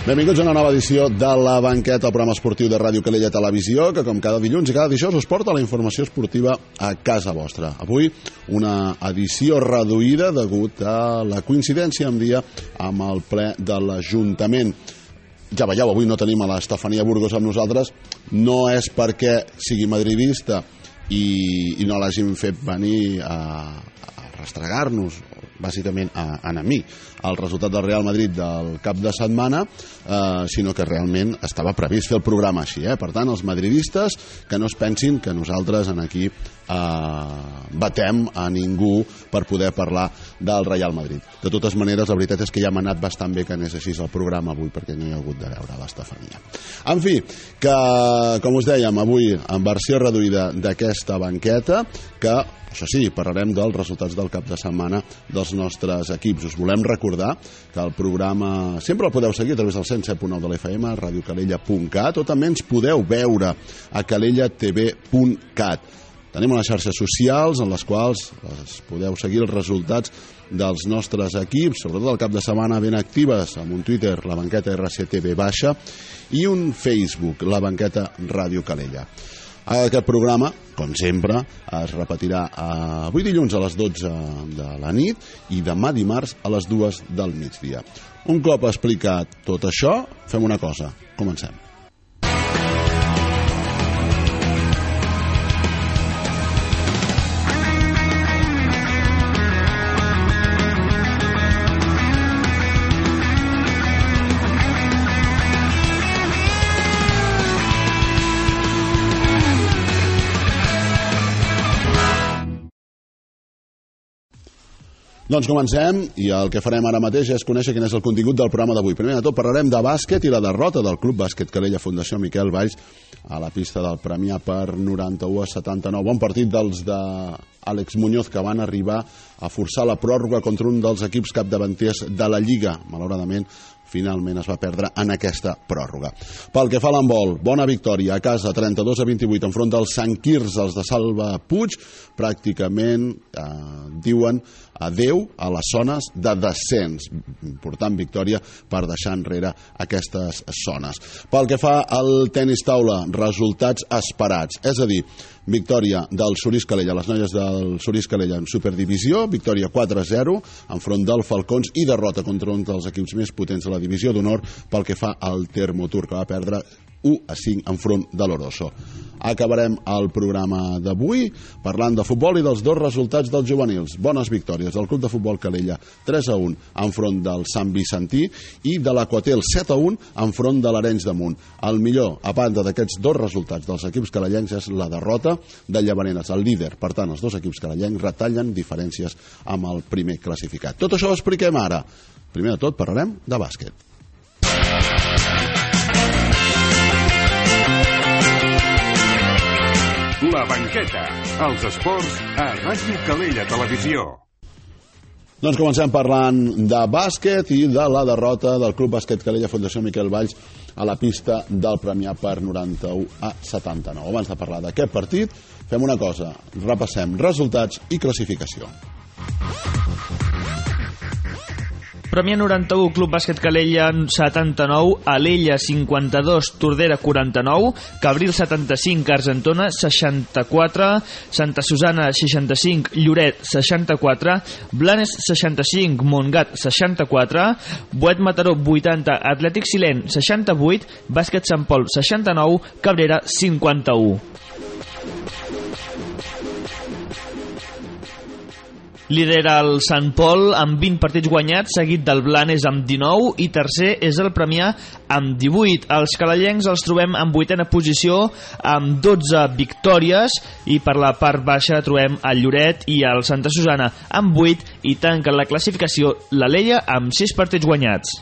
Benvinguts a una nova edició de La Banqueta, el programa esportiu de Ràdio Calella Televisió, que com cada dilluns i cada dijous us porta la informació esportiva a casa vostra. Avui una edició reduïda degut a la coincidència en dia amb el ple de l'Ajuntament. Ja veieu, avui no tenim a l'Estefania Burgos amb nosaltres, no és perquè sigui madridista i no l'hàgim fet venir a restregar-nos, bàsicament a mi, el resultat del Real Madrid del cap de setmana, sinó que realment estava previst fer el programa així. Per tant, els madridistes que no es pensin que nosaltres aquí batem a ningú per poder parlar del Real Madrid. De totes maneres, la veritat és que ja m'ha anat bastant bé que anés així el programa avui, perquè no hi ha hagut de veure l'Estefania. En fi, que, com us dèiem, avui en versió reduïda d'aquesta banqueta, que això sí, parlarem dels resultats del cap de setmana dels nostres equips. Us volem recordar que el programa sempre el podeu seguir a través del 107.9 de l'FM, radiocalella.cat, o també ens podeu veure a calellatv.cat. Tenim unes xarxes socials en les quals podeu seguir els resultats dels nostres equips, sobretot el cap de setmana ben actives, amb un Twitter, la banqueta RCTV baixa, i un Facebook, la banqueta Ràdio Calella. Aquest programa, com sempre, es repetirà avui dilluns a les 12 de la nit i demà dimarts a les 2 del migdia. Un cop explicat tot això, fem una cosa, comencem. Doncs comencem, i el que farem ara mateix és conèixer quin és el contingut del programa d'avui. Primer de tot parlarem de bàsquet i la derrota del Club Bàsquet Calella Fundació Miquel Valls a la pista del Premià per 91-79. Bon partit dels d'Àlex Muñoz, que van arribar a forçar la pròrroga contra un dels equips capdavanters de la Lliga. Malauradament, finalment es va perdre en aquesta pròrroga. Pel que fa a l'handbol, bona victòria a casa, 32-28 enfront dels Sant Quirze, els de Salva Puig, pràcticament diuen adeu a les zones de descens. Important victòria per deixar enrere aquestes zones. Pel que fa al tenis taula, resultats esperats, és a dir, victòria del Surís Calella, les noies del Surís Calella en Superdivisió, victòria 4-0 enfront del Falcons i derrota contra un dels equips més potents de la divisió d'honor pel que fa al Termotur, que va perdre 1-5 enfront de l'Oroso. Acabarem el programa d'avui parlant de futbol i dels dos resultats dels juvenils. Bones victòries del Club de Futbol Calella 3-1 enfront del Sant Vicentí i de l'Aquatel 7-1 enfront de l'Arenys de Munt. El millor, a banda d'aquests dos resultats dels equips calellencs, és la derrota de Llavaneres, el líder. Per tant, els dos equips calellencs retallen diferències amb el primer classificat. Tot això ho expliquem ara. Primer de tot parlarem de bàsquet. La banqueta, els esports a Ràdio Calella Televisió. Doncs comencem parlant de bàsquet i de la derrota del Club Bàsquet Calella Fundació Miquel Valls a la pista del Premià per 91-79. Abans de parlar d'aquest partit, fem una cosa, repassem resultats i classificació. Premià 91, Club Bàsquet Calella 79, Alella 52, Tordera 49, Cabril 75, Argentona 64, Santa Susana 65, Lloret 64, Blanes 65, Montgat 64, Boet Mataró 80, Atlètic Silent 68, Bàsquet Sant Pol 69, Cabrera 51. Lidera el Sant Pol amb 20 partits guanyats, seguit del Blanes amb 19 i tercer és el Premià amb 18. Els calellencs els trobem en 8a posició amb 12 victòries i per la part baixa trobem el Lloret i el Santa Susana amb 8 i tanquen la classificació l'Alella amb 6 partits guanyats.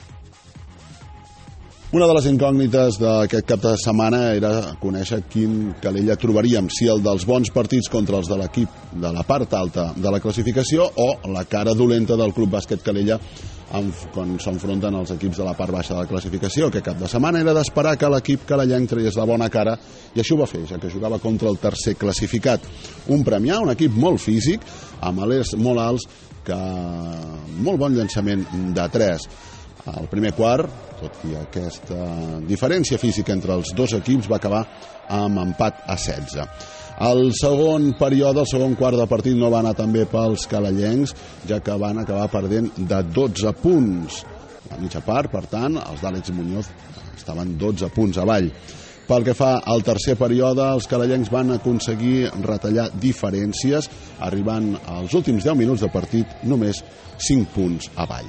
Una de les incògnites d'aquest cap de setmana era conèixer quin Calella trobaríem, si el dels bons partits contra els de l'equip de la part alta de la classificació o la cara dolenta del Club Bàsquet Calella quan s'enfronten els equips de la part baixa de la classificació. Aquest cap de setmana era d'esperar que l'equip calellenc tragués la bona cara i això ho va fer, ja que jugava contra el tercer classificat. Un Premià, un equip molt físic, amb alers molt alts, que molt bon llançament de 3. El primer quart, tot i aquesta diferència física entre els dos equips, va acabar amb empat a 16. El segon període, el segon quart de partit, no va anar tan bé pels calellencs, ja que van acabar perdent de 12 punts. A mitja part, per tant, els d'Àlex Muñoz estaven 12 punts avall. Pel que fa al tercer període, els calellencs van aconseguir retallar diferències, arribant als últims 10 minuts de partit només 5 punts avall.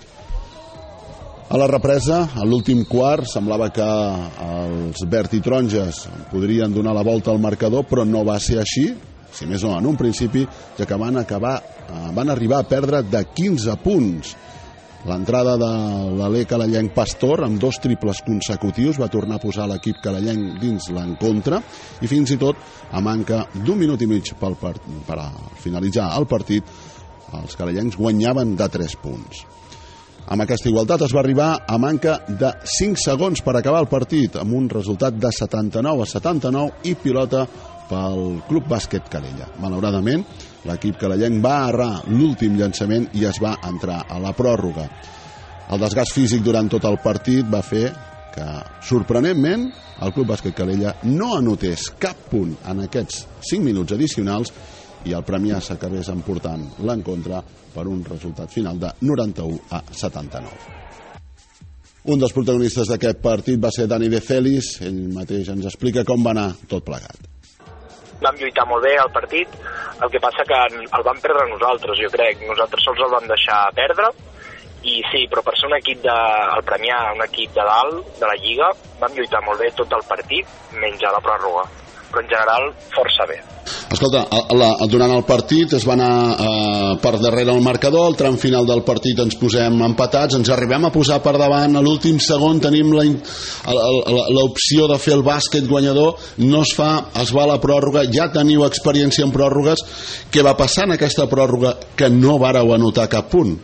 A la represa, a l'últim quart, semblava que els verd i taronges podrien donar la volta al marcador, però no va ser així, si més no en un principi, ja que van arribar a perdre de 15 punts. L'entrada de l'alè calellenc Pastor amb 2 triples consecutius va tornar a posar l'equip calellenc dins l'encontre i fins i tot a manca d'un minut i mig per a finalitzar el partit els calellencs guanyaven de 3 punts. Amb aquesta igualtat es va arribar a manca de 5 segons per acabar el partit amb un resultat de 79-79 i pilota pel Club Bàsquet Calella. Malauradament, l'equip calellenc va errar l'últim llançament i es va entrar a la pròrroga. El desgast físic durant tot el partit va fer que, sorprenentment, el Club Bàsquet Calella no anotés cap punt en aquests 5 minuts addicionals i el Premià s'acabés emportant l'encontre per un resultat final de 91-79. Un dels protagonistes d'aquest partit va ser Dani De Celis. Ell mateix ens explica com va anar tot plegat. Vam lluitar molt bé al partit, el que passa que el vam perdre nosaltres, jo crec. Nosaltres sols el vam deixar perdre, i sí, però per ser un equip el Premià, un equip de dalt, de la Lliga, vam lluitar molt bé tot el partit, menys a la pròrroga, però en general força bé. Escolta, durant el partit es va anar per darrere el marcador, al tram final del partit ens posem empatats, ens arribem a posar per davant, a l'últim segon tenim l'opció de fer el bàsquet guanyador, no es fa, es va a la pròrroga, ja teniu experiència en pròrrogues. Què va passar en aquesta pròrroga que no vàreu anotar cap punt?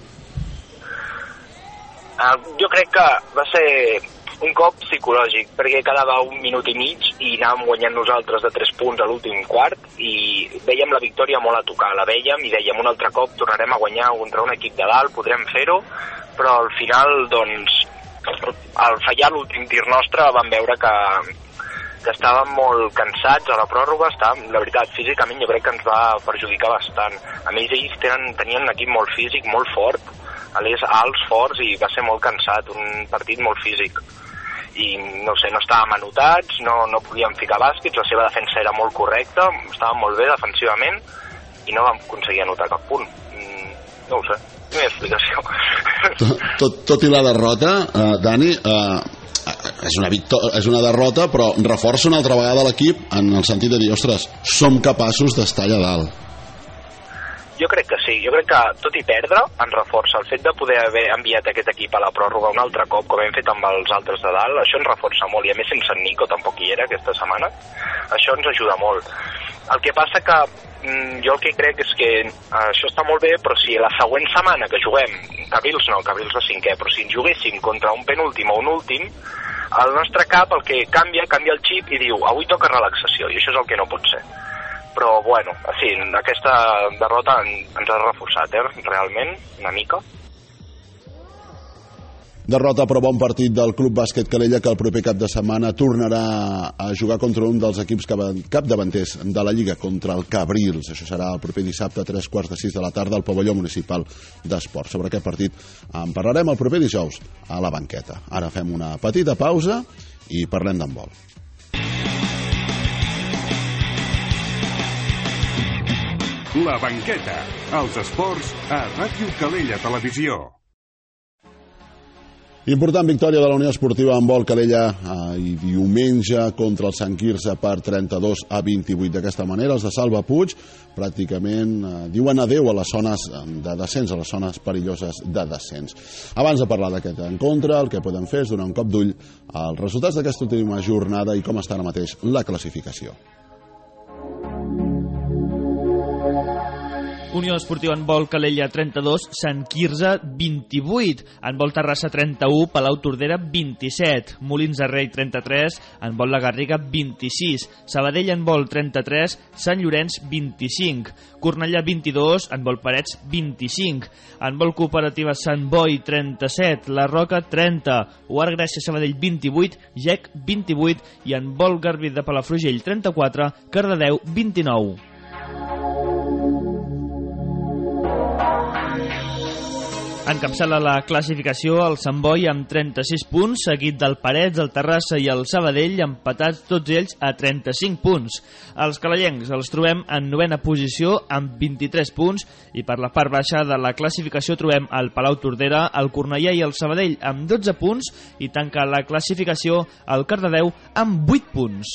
Jo crec que va ser un cop psicològic, perquè quedava un minut i mig i anàvem guanyant nosaltres de 3 punts a l'últim quart i vèiem la victòria molt a tocar, la vèiem i dèiem un altre cop tornarem a guanyar contra un equip de dalt, podrem fer-ho, però al final, doncs, al fallar l'últim tir nostre vam veure que estàvem molt cansats a la pròrroga, la veritat, físicament jo crec que ens va perjudicar bastant. A més, ells tenien un equip molt físic, molt fort, alts, forts, i va ser molt cansat, un partit molt físic. I no sé, no estàvem anotats, no podíem ficar bàsquets, la seva defensa era molt correcta, estàvem molt bé defensivament i no vam aconseguir anotar cap punt. No ho sé, no hi ha explicació. Tot i la derrota, Dani, és una derrota, però reforça una altra vegada l'equip en el sentit de dir, ostres, som capaços d'estar allà dalt. Jo crec que sí, jo crec que tot i perdre ens reforça el fet de poder haver enviat aquest equip a la pròrroga un altre cop, com hem fet amb els altres de dalt, això ens reforça molt, i a més sense en Nico tampoc hi era aquesta setmana, això ens ajuda molt. El que passa que jo el que crec és que això està molt bé, però si la següent setmana que juguem, Cabrils de 5è, però si ens juguéssim contra un penúltim o un últim, el nostre cap el que canvia el xip i diu, avui toca relaxació, i això és el que no pot ser. Però, bueno, sí, aquesta derrota ens ha reforçat, realment, una mica. Derrota, però bon partit del Club Bàsquet Calella, que el proper cap de setmana tornarà a jugar contra un dels equips capdavanters de la Lliga, contra el Cabrils. Això serà el proper dissabte a 3:45 de la tarda al pavelló municipal d'esports. Sobre aquest partit en parlarem el proper dijous a la banqueta. Ara fem una petita pausa i parlem d'handbol. La banqueta, els esports a Ràdio Calella Televisió. Important victòria de la Unió Esportiva Handbol Calella i diumenge contra el Sant Quirze per 32-28. D'aquesta manera, els de Salva Puig pràcticament diuen adeu a les zones de descens, a les zones perilloses de descens. Abans de parlar d'aquest encontre, el que podem fer és donar un cop d'ull als resultats d'aquesta última jornada i com està ara mateix la classificació. Unió Esportiva Handbol Calella 32, Sant Quirze 28, Handbol Terrassa 31, Palau Tordera 27, Molins de Rei 33, Handbol La Garriga 26, Sabadell Handbol 33, Sant Llorenç 25, Cornellà 22, Handbol Parets 25, Handbol Cooperativa Sant Boi 37, La Roca 30, UAR Gràcia Sabadell 28, GEC 28 i Handbol Garbí de Palafrugell 34, Cardedeu 29. Encapçala la classificació el Sant Boi amb 36 punts, seguit del Parets, el Terrassa i el Sabadell, empatats tots ells a 35 punts. Els calellencs els trobem en 9a posició amb 23 punts i per la part baixa de la classificació trobem el Palau Tordera, el Cornellà i el Sabadell amb 12 punts i tanca la classificació el Cardedeu amb 8 punts.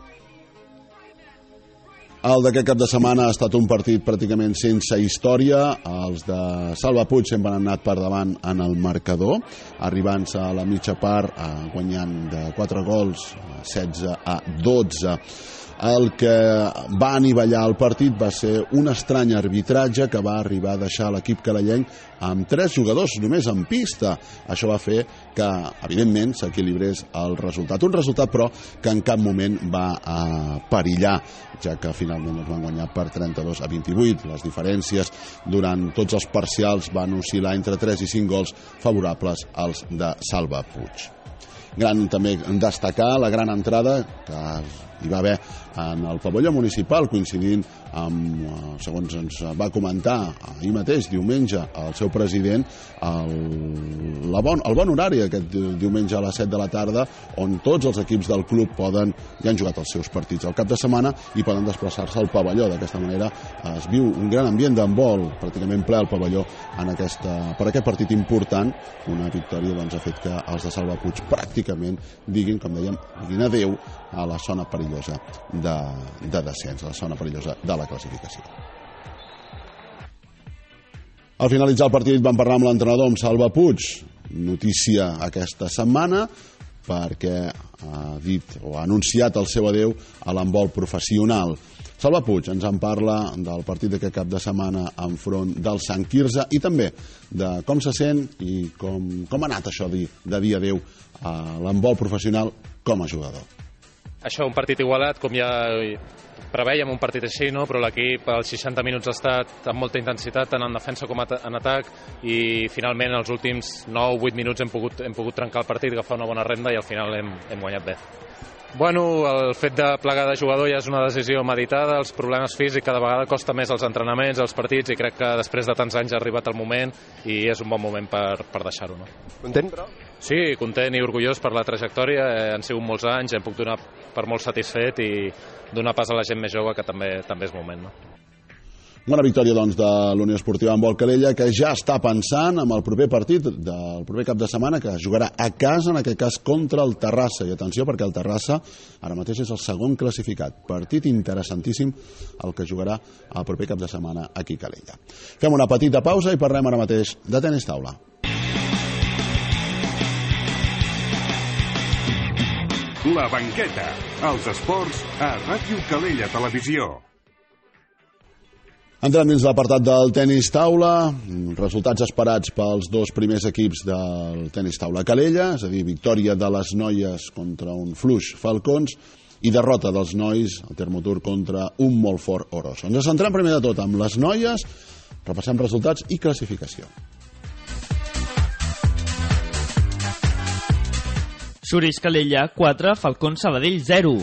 El d'aquest cap de setmana ha estat un partit pràcticament sense història. Els de Salva Puig sempre han anat per davant en el marcador, arribant-se a la mitja part guanyant de 4 gols, 16-12. El que va anivellar el partit va ser un estrany arbitratge que va arribar a deixar l'equip calellenc amb 3 jugadors només en pista. Això va fer que, evidentment, s'equilibrés el resultat. Un resultat, però, que en cap moment va perillar, ja que finalment es van guanyar per 32-28. Les diferències durant tots els parcials van oscil·lar entre 3 i 5 gols favorables als de Salva Puig. Gran també destacar la gran entrada que hi va haver en el pavelló municipal, coincidint amb, segons ens va comentar ahir mateix, diumenge, el seu president, el bon horari aquest diumenge a les 7 de la tarda, on tots els equips del club ja han jugat els seus partits al cap de setmana i poden desplaçar-se al pavelló. D'aquesta manera es viu un gran ambient d'handbol, pràcticament ple al pavelló per aquest partit important. Una victòria ha fet que els de Salva Puig pràcticament diguin adéu a la zona perillosa de descens, a la zona perillosa de la classificació. Al finalitzar el partit vam parlar amb l'entrenador, amb Salva Puig. Notícia aquesta setmana perquè ha dit o ha anunciat el seu adéu a l'handbol professional. Salva Puig ens en parla del partit d'aquest cap de setmana enfront del Sant Quirze i també de com se sent i com ha anat això de dir adéu a l'handbol professional com a jugador. Això, un partit igualat, com ja preveiem un partit així, no? Però l'equip als 60 minuts ha estat amb molta intensitat, tant en defensa com en atac, i finalment els últims 9-8 minuts hem pogut trencar el partit, agafar una bona renda i al final hem guanyat bé. Bueno, el fet de plegar de jugador ja és una decisió meditada, els problemes físics cada vegada costa més els entrenaments, els partits, i crec que després de tants anys ha arribat el moment i és un bon moment per deixar-ho. No? Content, però? Sí, content i orgullós per la trajectòria, han sigut molts anys, em puc donar per molt satisfet i donar pas a la gent més jove, que també és moment. No? Bona victòria, doncs, de l'Unió Esportiva Handbol Calella, que ja està pensant en el proper partit del proper cap de setmana, que jugarà a casa, en aquest cas contra el Terrassa. I atenció, perquè el Terrassa ara mateix és el segon classificat. Partit interessantíssim el que jugarà el proper cap de setmana aquí a Calella. Fem una petita pausa i parlem ara mateix de tenis taula. La banqueta, els esports a Ràdio Calella Televisió. Entrem dins l'apartat del tenis taula, resultats esperats pels dos primers equips del tenis taula Calella, és a dir, victòria de les noies contra un fluix Falcons i derrota dels nois al Termotur contra un molt fort Oroso. Ens centrem primer de tot amb les noies, repassem resultats i classificació. Suris Calella 4, Falcons Sabadell 0.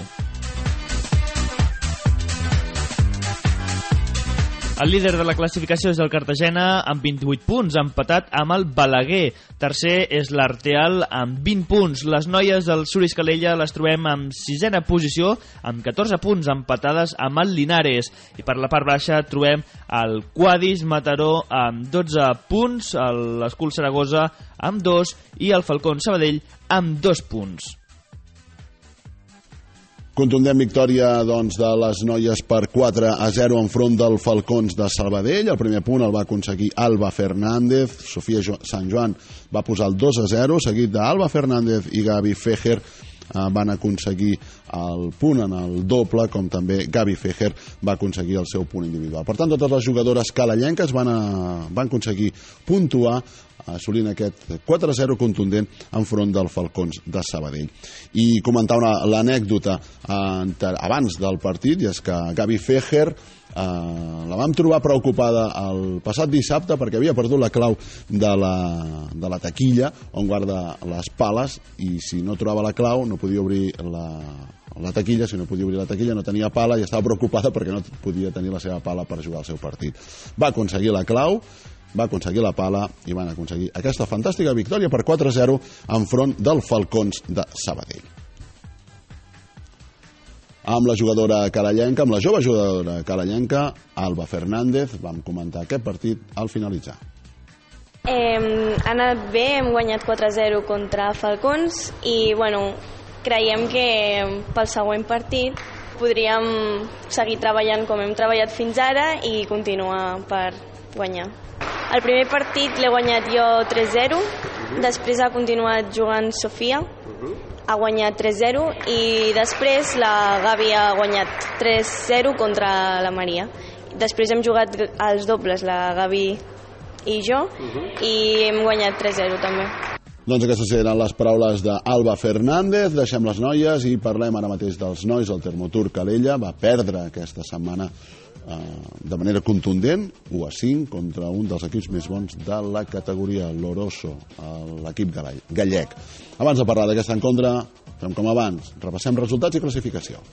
El líder de la classificació és el Cartagena amb 28 punts, empatat amb el Balaguer. Tercer és l'Arteal amb 20 punts. Les noies del Suris Calella les trobem en 6a posició amb 14 punts, empatades amb el Linares. I per la part baixa trobem el Quadis Mataró amb 12 punts, l'Escul Saragossa amb 2 i el Falcón Sabadell amb 2 punts. Contundent victòria, doncs, de les noies per 4-0 enfront del Falcons de Sabadell. El primer punt el va aconseguir Alba Fernández. Sofia Sant Joan va posar el 2-0, seguit d'Alba Fernández i Gavi Fejer van aconseguir el punt en el doble, com també Gavi Fejer va aconseguir el seu punt individual. Per tant, totes les jugadores calellenques van aconseguir puntuar, assolint aquest 4-0 contundent enfront del Falcons de Sabadell. I comentar l'anècdota abans del partit, i és que Gavi Fejer la vam trobar preocupada el passat dissabte perquè havia perdut la clau de la taquilla on guarda les pales, i si no trobava la clau no podia obrir la taquilla, si no podia obrir la taquilla no tenia pala, i estava preocupada perquè no podia tenir la seva pala per jugar al seu partit. Va aconseguir la clau, va aconseguir la pala i van aconseguir aquesta fantàstica victòria per 4-0 enfront del Falcons de Sabadell. Amb la jugadora calellenca, amb la jove jugadora calellenca, Alba Fernández, vam comentar aquest partit al finalitzar. Ha anat bé, hem guanyat 4-0 contra Falcons i creiem que pel següent partit podríem seguir treballant com hem treballat fins ara i continuar per guanyar. El primer partit l'he guanyat jo 3-0, després ha continuat jugant Sofia, ha guanyat 3-0 i després la Gavi ha guanyat 3-0 contra la Maria. Després hem jugat els dobles, la Gavi i jo, i hem guanyat 3-0 també. Doncs aquestes eren les paraules d'Alba Fernández. Deixem les noies i parlem ara mateix dels nois. El Termotur Calella va perdre aquesta setmana de manera contundent 1-5 contra un dels equips més bons de la categoria, l'Oroso, l'equip gallec. Abans de parlar d'aquest encontre, fem com abans, repassem resultats i classificació.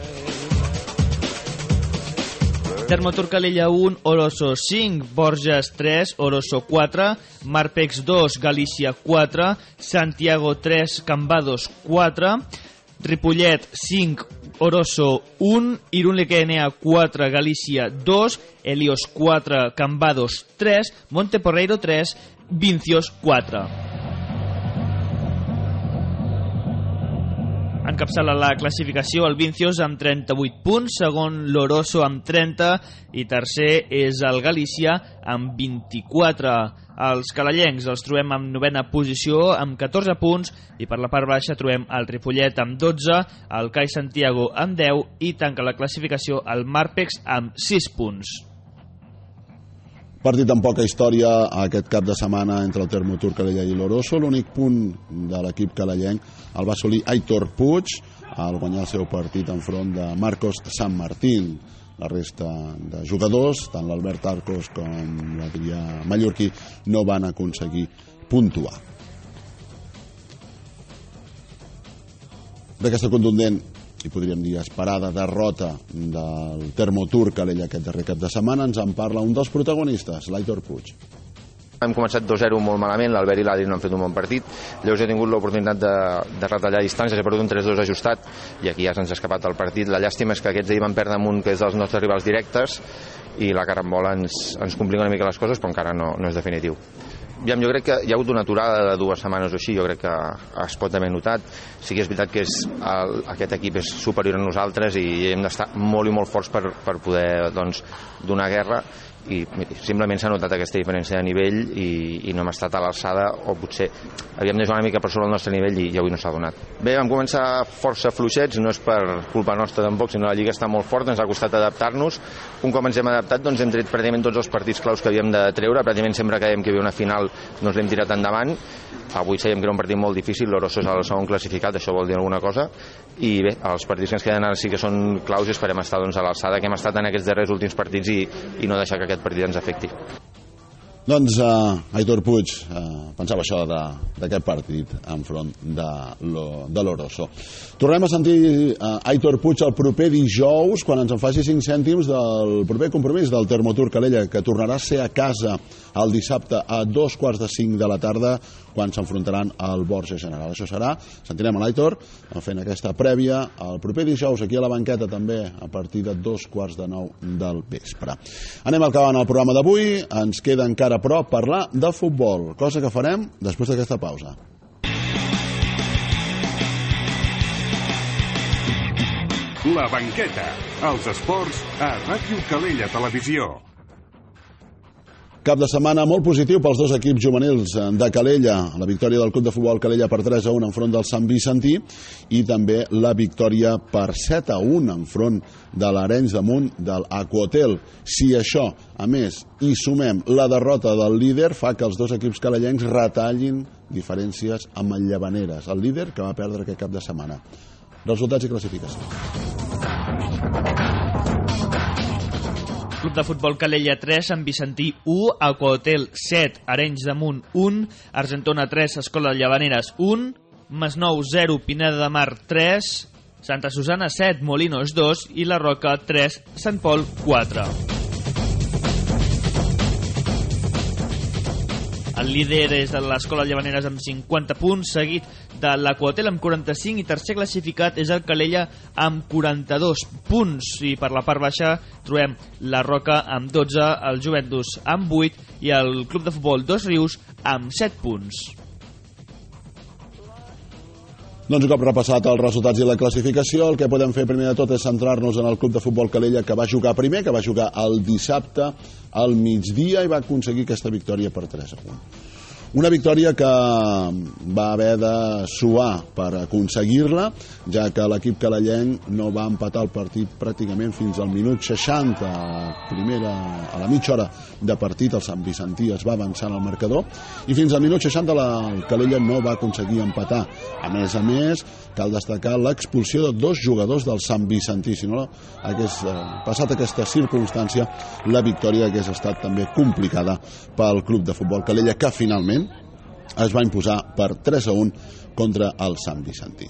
Termotur Calella 1, Oroso 5, Borges 3, Oroso 4, Marpex 2, Galícia 4, Santiago 3, Cambados 4, Ripollet 5, Oroso 1, Irún-Lequenea 4, Galícia 2, Helios 4, Cambados 3, Monteporreiro 3, Vincios 4. Encapçala la classificació el Vincios amb 38 punts, segon l'Oroso amb 30 i tercer és el Galícia amb 24. Els calellencs els trobem en 9a posició amb 14 punts i per la part baixa trobem el Ripollet amb 12, el CAI Santiago amb 10 i tanca la classificació el Marpex amb 6 punts. Partit amb poca història aquest cap de setmana entre el Termotur Calella i l'Oroso. L'únic punt de l'equip calellenc el va assolir Aitor Puig al guanyar el seu partit enfront de Marcos San Martín. La resta de jugadors, tant l'Albert Arcos com l'Adrià Mallorquí, no van aconseguir puntuar. D'aquesta contundent i podríem dir esperada derrota del Termotur Calella aquest darrer cap de setmana ens en parla un dels protagonistes, l'Aitor Puig. Hem començat 2-0 molt malament, l'Albert i l'Adri no han fet un bon partit. Llavors he tingut l'oportunitat de retallar distàncies, he perdut un 3-2 ajustat i aquí ja se'ns ha escapat el partit. La llàstima és que aquests ahir van perdre amb un que és dels nostres rivals directes i la carambola ens complica una mica les coses, però encara no és definitiu. Jo crec que hi ha hagut una aturada de 2 setmanes o així, jo crec que es pot haver notat. Sí que és veritat que aquest equip és superior a nosaltres i hem d'estar molt i molt forts per poder donar guerra i simplement s'ha notat aquesta diferència de nivell i no hem estat a l'alçada, o potser havíem de jugar una mica per sobre el nostre nivell i avui no s'ha donat. Bé, vam començar força fluixets, no és per culpa nostra tampoc, sinó la lliga està molt forta, ens ha costat adaptar-nos. Un cop ens hem adaptat hem tret pràcticament tots els partits claus que havíem de treure, pràcticament sempre que dèiem que hi havia una final l'hem tirat endavant. Avui sabíem que era un partit molt difícil, l'Oroso és el segon classificat, això vol dir alguna cosa, i bé, els partits que ens queden ara sí que són claus i esperem estar a l'alçada que hem estat en aquests darrers últims partits i no deixar que aquest partit ens afecti. Doncs Aitor Puig pensava això d'aquest partit enfront de l'Oroso. Tornem a sentir Aitor Puig el proper dijous quan ens en faci 5 cèntims del proper compromís del Termotur Calella, que tornarà a ser a casa el dissabte a 5:15 de la tarda quan s'enfrontaran al Borges General. Això serà, sentirem a l'Aitor fent aquesta prèvia el proper dijous aquí a la banqueta també a partir de 8:45 del vespre. Anem acabant el programa d'avui, ens queda encara però parlar de futbol, cosa que farem després d'aquesta pausa. La banqueta, els esports a Ràdio Calella Televisió. Cap de setmana molt positiu pels dos equips juvenils de Calella, la victòria del Club de Futbol Calella per 3-1 enfront del Sant Vicentí i també la victòria per 7-1 enfront de l'Arenys de Munt del Aquahotel. Si això, a més, hi sumem la derrota del líder, fa que els dos equips calellencs retallin diferències amb el Llavaneres, el líder que va perdre aquest cap de setmana. Resultats i classificació. Club de Futbol Calella 3, Sant Vicentí 1, Aquahotel 7, Arenys de Munt 1, Argentona 3, Escola Llavaneres 1, Masnou 0, Pineda de Mar 3, Santa Susana 7, Molinos 2 i La Roca 3, Sant Pol 4. El líder és de l'Escola Llavaneres amb 50 punts, seguit de l'Aquahotel amb 45 i tercer classificat és el Calella amb 42 punts. I per la part baixa trobem la Roca amb 12, el Joventut amb 8 i el Club de Futbol Dos Rius amb 7 punts. Doncs un cop repassat els resultats i la classificació, el que podem fer primer de tot és centrar-nos en el Club de Futbol Calella, que va jugar primer, que va jugar el dissabte al migdia i va aconseguir aquesta victòria per 3-1. Una victòria que va haver de suar per aconseguir-la, ja que l'equip calellenc no va empatar el partit pràcticament fins al minut 60. A la mitja hora de partit el Sant Vicentí es va avançar en el marcador i fins al minut 60 el Calella no va aconseguir empatar. A més, cal destacar l'expulsió de dos jugadors del Sant Vicentí. Si no hagués passat aquesta circumstància, la victòria hagués estat també complicada pel Club de Futbol Calella, que finalment es va imposar per 3-1 contra el Sant Vicentí.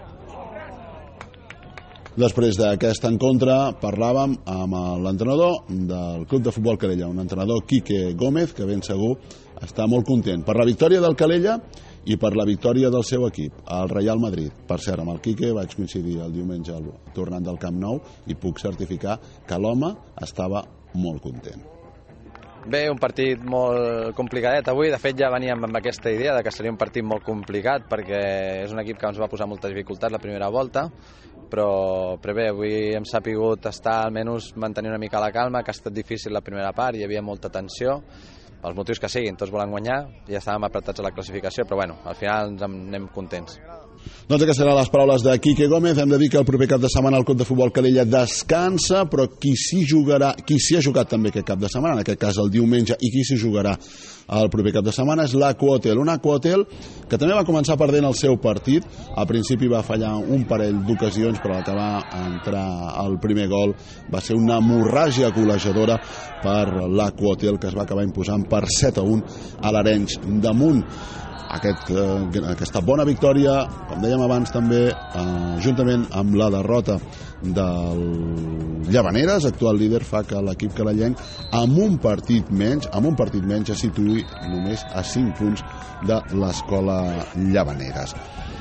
Després d'aquest encontre parlàvem amb l'entrenador del Club de Futbol Calella, un entrenador Quique Gómez, que ben segur està molt content per la victòria del Calella i per la victòria del seu equip, el Real Madrid. Per cert, amb el Quique vaig coincidir el diumenge tornant del Camp Nou i puc certificar que l'home estava molt content. Bé, un partit molt complicadet avui. De fet, ja veníem amb aquesta idea de que seria un partit molt complicat perquè és un equip que ens va posar moltes dificultats la primera volta, però bé, avui hem sapigut estar almenys mantenir una mica la calma, que ha estat difícil la primera part, hi havia molta tensió, pels motius que siguin, tots volen guanyar, ja estàvem apretats a la classificació, però bueno, al final ens anem contents. Doncs aquestes seran les paraules de Quique Gómez. Hem de dir que el proper cap de setmana el Club de Futbol Calella descansa, però qui s'hi ha jugat també aquest cap de setmana, en aquest cas el diumenge, i qui s'hi jugarà el proper cap de setmana és l'Aquahotel. Un Aquahotel que també va començar perdent el seu partit. Al principi va fallar un parell d'ocasions, però que va entrar el primer gol va ser una hemorràgia golejadora per l'Aquahotel, que es va acabar imposant per 7-1 a l'Arenys de Munt. Aquesta bona victòria, com dèiem abans també, juntament amb la derrota del Llavaneres, actual líder, fa que l'equip calellenc amb un partit menys es situï només a 5 punts de l'Escola Llavaneres.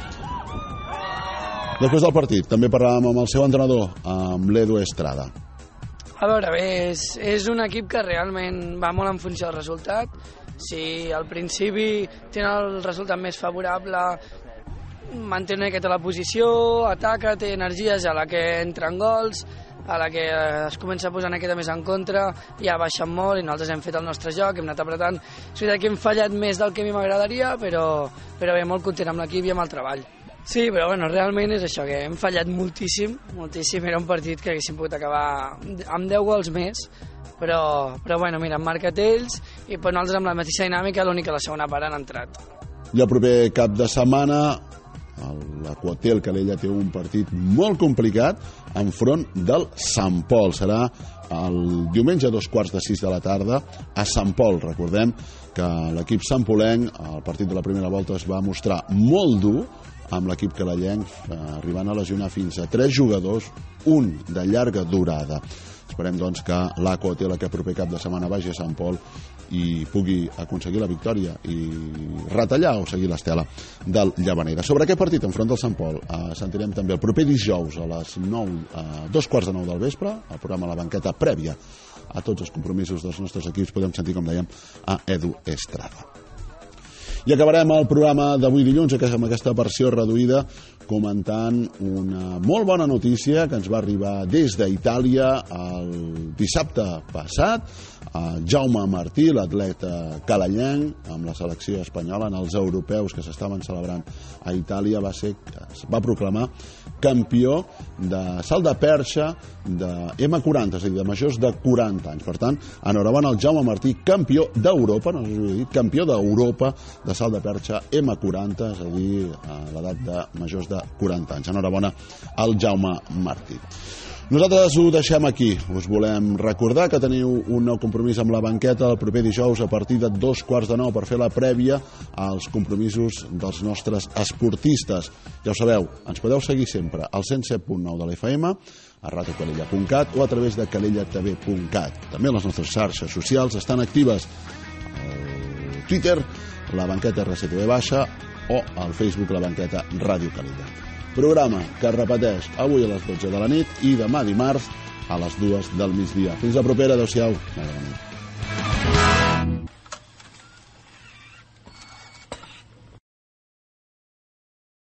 Després del partit també parlàvem amb el seu entrenador, amb l'Edu Estrada. A veure, bé, és un equip que realment va molt en funció del resultat. Si al principi tenen el resultat més favorable, manté una miqueta la posició, ataca, té energies, a la que entren gols, a la que es comença a posar una miqueta més en contra, ja baixen molt i nosaltres hem fet el nostre joc, hem anat apretant. És veritat que hem fallat més del que a mi m'agradaria, però bé, molt content amb l'equip i amb el treball. Sí, però bueno, realment és això, que hem fallat moltíssim, era un partit que haguéssim pogut acabar amb 10 gols més, però bueno, mira, han marcat ells i per nosaltres amb la mateixa dinàmica, l'únic que la segona part han entrat. I el proper cap de setmana l'Aquahotel Calella té un partit molt complicat enfront del Sant Pol. Serà el diumenge a 5:45 de la tarda a Sant Pol. Recordem que l'equip santpolenc al partit de la primera volta es va mostrar molt dur amb l'equip calellenc, arribant a lesionar fins a 3 jugadors, un de llarga durada. Esperem doncs que l'Aquahotel aquest proper cap de setmana vagi a Sant Pol i pugui aconseguir la victòria i retallar o seguir l'estela del Llavaneres. Sobre aquest partit enfront del Sant Pol sentirem també el proper dijous a les 2:45 del vespre, el programa La Banqueta prèvia a tots els compromisos dels nostres equips. Podem sentir, com dèiem, a Edu Estrada. I acabarem el programa d'avui dilluns amb aquesta versió reduïda comentant una molt bona notícia que ens va arribar des d'Itàlia el dissabte passat. Jaume Martí, l'atleta calellenc amb la selecció espanyola en els europeus que s'estaven celebrant a Itàlia, va proclamar campió de salt de perxa de M40, és a dir, de majors de 40 anys. Per tant, enhorabona al Jaume Martí, campió d'Europa, no sé si ho he dit, campió d'Europa de salt de perxa M40, és a dir, a l'edat de majors de 40 anys. Enhorabona al Jaume Martí. Nosaltres ho deixem aquí. Us volem recordar que teniu un nou compromís amb la banqueta el proper dijous a partir de 2:15 per fer la prèvia als compromisos dels nostres esportistes. Ja ho sabeu, ens podeu seguir sempre al 107.9 de l'FM, a radiocalella.cat o a través de calellatv.cat. També les nostres xarxes socials estan actives. Al Twitter, la banqueta RCTV baixa, o al Facebook, la banqueta Ràdio Calella. Programa que es repeteix avui a les 12 de la nit i demà dimarts a les 2 del migdia. Fins la propera, adeu-siau. Bona nit.